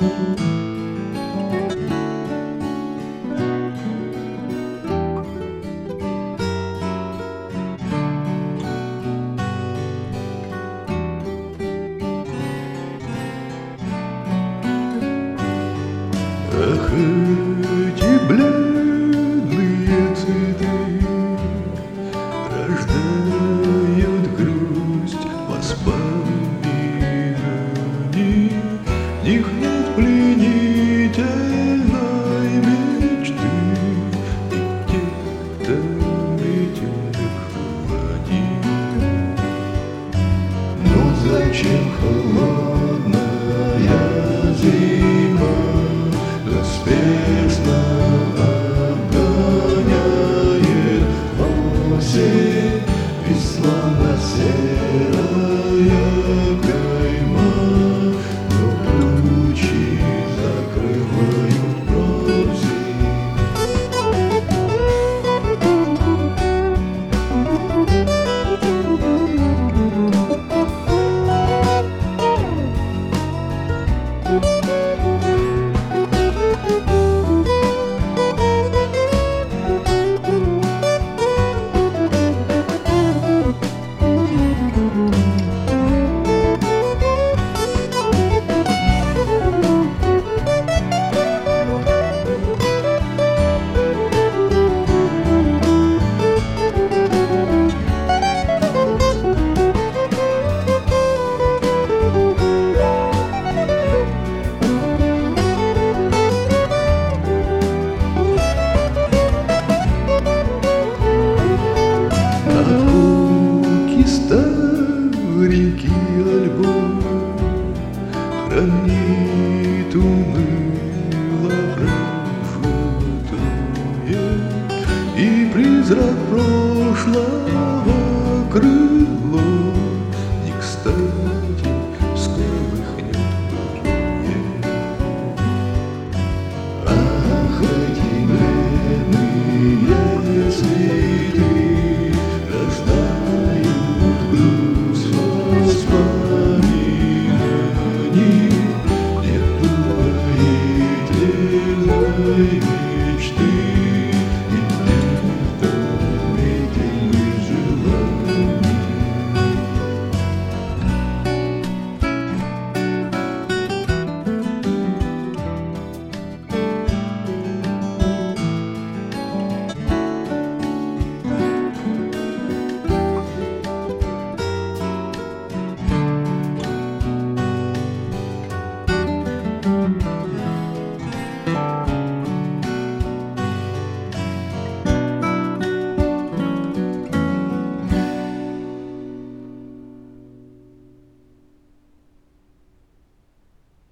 Ах, эти бледные цветы рождают грусть воспоминаний. В них нет пленительной мечты, и где-то метель холодит. Но зачем холодная зима спешно обгоняет осень, весна на серая кайма, но тучи закрывают просень. Старенький альбом хранит уныло прошлое, и призрак прошлого крыл.